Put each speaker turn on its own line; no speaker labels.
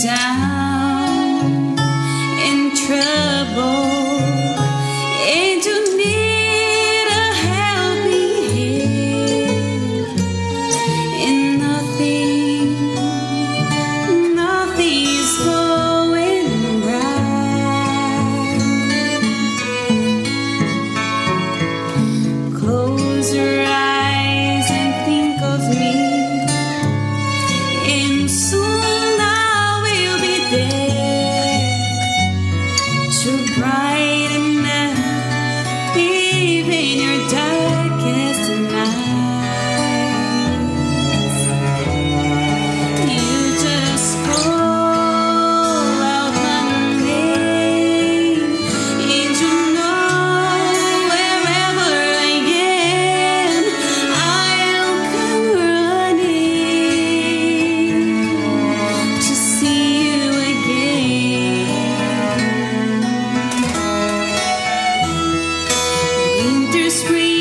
down in trouble and you need a helping hand, and nothing's going right. Close your eyes and think of me, and soon I will be there to brighten up even your darkest nights. You just call out my name, and you know wherever I am, I'll come running to see you again. Winter, spring,